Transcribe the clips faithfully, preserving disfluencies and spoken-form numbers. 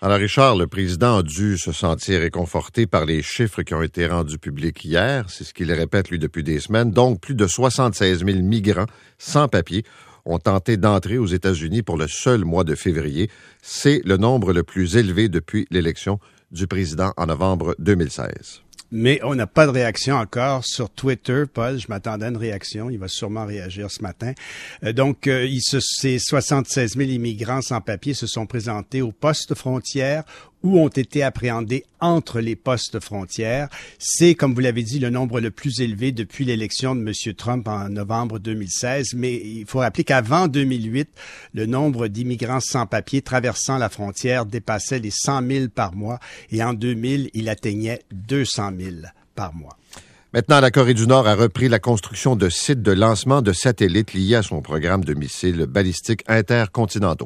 Alors Richard, le président a dû se sentir réconforté par les chiffres qui ont été rendus publics hier. C'est ce qu'il répète, lui, depuis des semaines. Donc, plus de soixante-seize mille migrants sans papier ont tenté d'entrer aux États-Unis pour le seul mois de février. C'est le nombre le plus élevé depuis l'élection du président en novembre deux mille seize. Mais on n'a pas de réaction encore sur Twitter, Paul. Je m'attendais à une réaction. Il va sûrement réagir ce matin. Euh, donc, euh, il se, ces soixante-seize mille immigrants sans papier se sont présentés aux postes frontières ou ont été appréhendés entre les postes frontières. C'est, comme vous l'avez dit, le nombre le plus élevé depuis l'élection de M. Trump en novembre deux mille seize. Mais il faut rappeler qu'avant deux mille huit, le nombre d'immigrants sans papier traversant la frontière dépassait les cent mille par mois. Et en deux mille, il atteignait deux cent mille par mois. Maintenant, la Corée du Nord a repris la construction de sites de lancement de satellites liés à son programme de missiles balistiques intercontinentaux.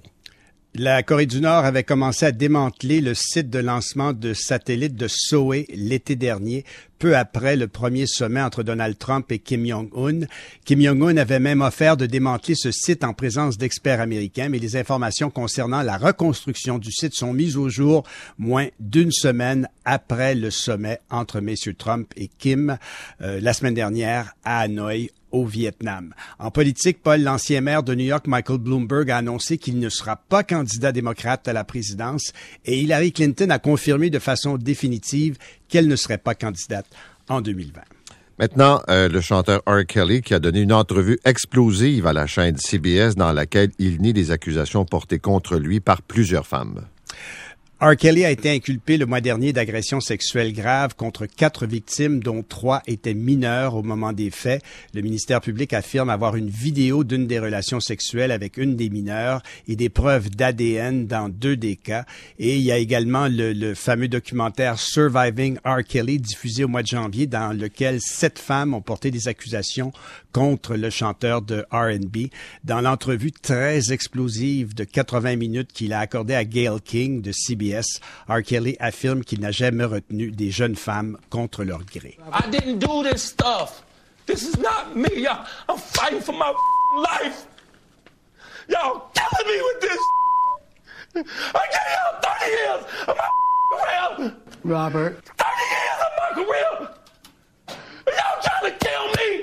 La Corée du Nord avait commencé à démanteler le site de lancement de satellites de Sohae l'été dernier, peu après le premier sommet entre Donald Trump et Kim Jong-un. Kim Jong-un avait même offert de démanteler ce site en présence d'experts américains, mais les informations concernant la reconstruction du site sont mises au jour moins d'une semaine après le sommet entre M. Trump et Kim euh, la semaine dernière à Hanoï, au Vietnam. En politique, Paul, l'ancien maire de New York, Michael Bloomberg, a annoncé qu'il ne sera pas candidat démocrate à la présidence et Hillary Clinton a confirmé de façon définitive qu'elle ne serait pas candidate en deux mille vingt. Maintenant, euh, le chanteur R. Kelly qui a donné une entrevue explosive à la chaîne C B S dans laquelle il nie les accusations portées contre lui par plusieurs femmes. R. Kelly a été inculpé le mois dernier d'agressions sexuelles graves contre quatre victimes, dont trois étaient mineures au moment des faits. Le ministère public affirme avoir une vidéo d'une des relations sexuelles avec une des mineures et des preuves d'A D N dans deux des cas. Et il y a également le, le fameux documentaire Surviving R. Kelly, diffusé au mois de janvier, dans lequel sept femmes ont porté des accusations contre le chanteur de R and B. Dans l'entrevue très explosive de quatre-vingts minutes qu'il a accordée à Gayle King de C B S, R. Kelly affirme qu'il n'a jamais retenu des jeunes femmes contre leur gré. I didn't do this stuff. This is not me. Y'all, I'm fighting for my life. Y'all killing me with this. I gave y'all thirty years of my career. Robert. thirty years of my career. Y'all trying to kill me.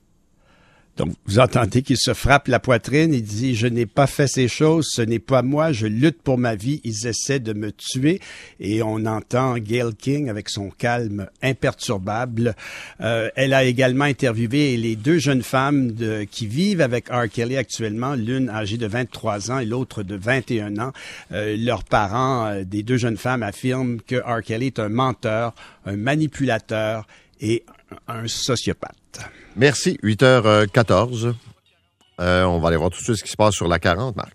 Donc, vous entendez qu'il se frappe la poitrine, il dit « Je n'ai pas fait ces choses, ce n'est pas moi, je lutte pour ma vie, ils essaient de me tuer ». Et on entend Gayle King avec son calme imperturbable. Euh, elle a également interviewé les deux jeunes femmes de, qui vivent avec R. Kelly actuellement, l'une âgée de vingt-trois ans et l'autre de vingt et un ans. Euh, leurs parents euh, des deux jeunes femmes affirment que R. Kelly est un menteur, un manipulateur et un sociopathe. Merci. huit heures quatorze. Euh, on va aller voir tout de suite ce qui se passe sur la quarante, Marc.